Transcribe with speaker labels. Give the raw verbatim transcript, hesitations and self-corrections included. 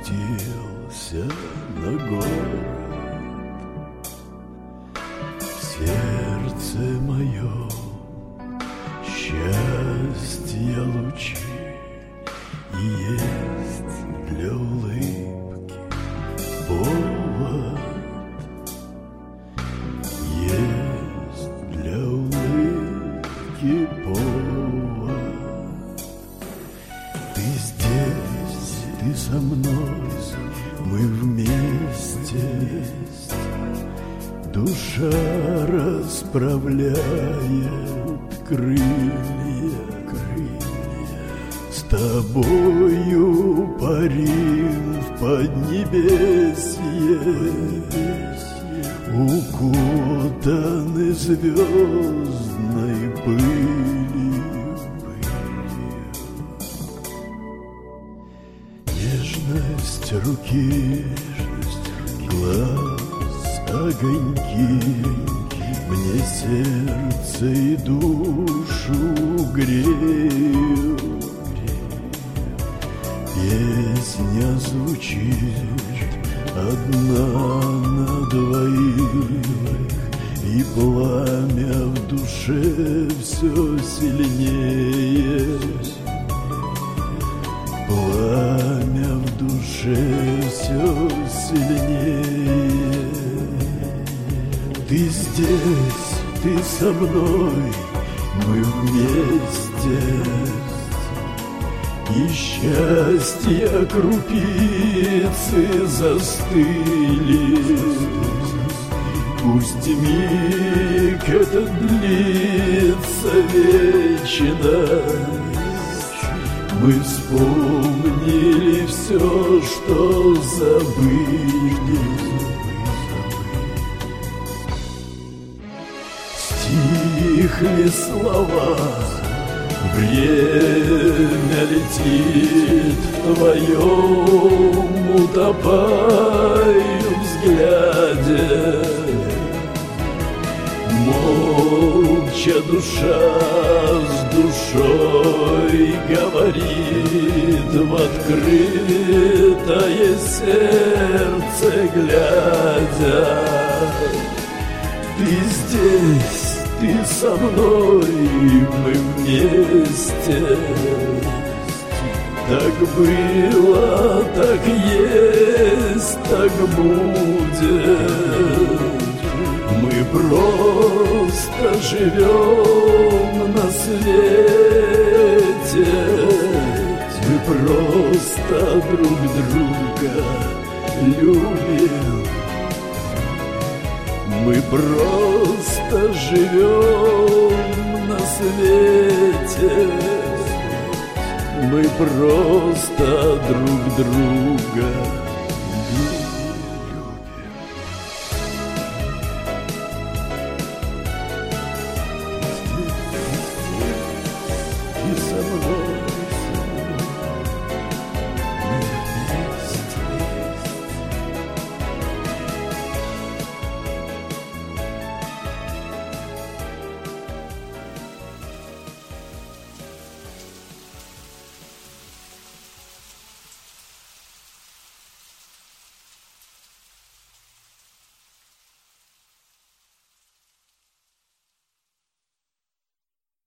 Speaker 1: спустился на город. В сердце моем счастья лучи, и есть для улыбки повод, есть для улыбки повод. Ты здесь, ты со мной, мы вместе. Душа расправляет крылья, крылья. С тобою парим в поднебесье, укутаны звездной пылью. Нежность руки, глаз, огоньки мне сердце и душу греют. Песня звучит одна на двоих, и пламя в душе все сильнее. Пламя в душе все сильнее. Ты здесь, ты со мной, мы вместе. И счастья крупицы застыли. Пусть миг этот длится вечно, мы вспомнили все, что забыли. Стихли слова, время летит в твоем утопаю взгляде. Молча душа с душой говорит в открытое сердце глядя. Ты здесь, ты со мной, мы вместе. Так было, так есть, так будет. Мы просто живем на свете. Мы просто друг друга любим. Мы просто живем на свете. Мы просто друг друга любим. Ты со мной.